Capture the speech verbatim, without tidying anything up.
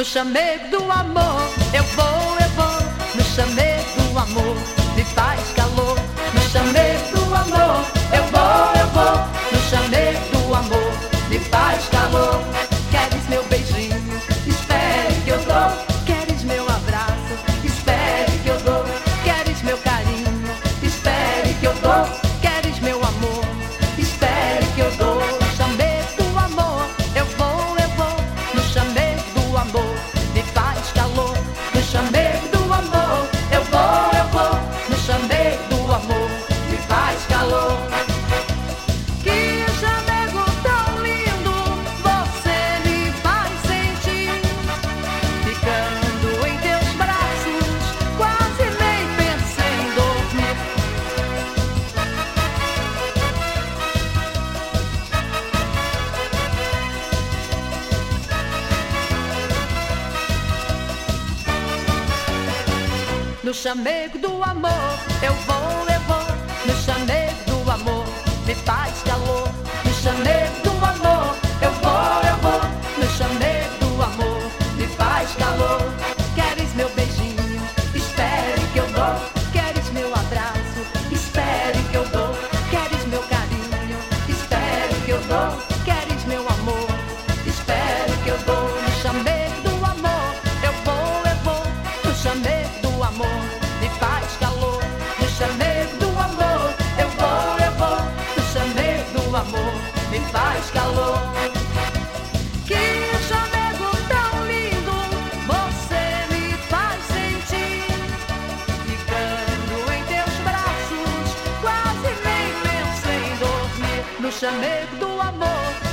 no chamego do amor. Eu vou, eu vou, no chamego do amor, me faz calor. No chamego do amor, eu vou, eu vou, no chamego do amor, me faz calor. Queres meu beijinho? Espere que eu dou. Queres meu abraço? Espere que eu dou. Queres meu carinho? Espere que eu dou. Queres meu amor? Espere que eu dou. No chamego do amor, eu vou, eu vou, no chamego do amor, me faz calor. No chamego do amor, eu vou, eu vou, no chamego do amor, me faz calor. Que chamego tão lindo você me faz sentir, ficando em teus braços, quase nem penso em dormir. No chamego do amor, eu vou, eu vou, no chamego do amor, me faz calor. No chamego do amor, eu vou, eu vou, no chamego do amor, me faz calor. Queres meu beijinho? Espere que eu dou. Queres meu abraço? Espere que eu dou. Queres meu carinho? Espere que eu dou. Queres meu amor? Espere que eu dou. No chamego do amor, eu vou, eu vou, no chamego do amor, me faz calor. No chamego do amor, eu vou, eu vou, no chamego do amor, me faz calor. Que chamego tão lindo você me faz sentir, ficando em teus braços, quase nem penso em dormir. No chamego do amor,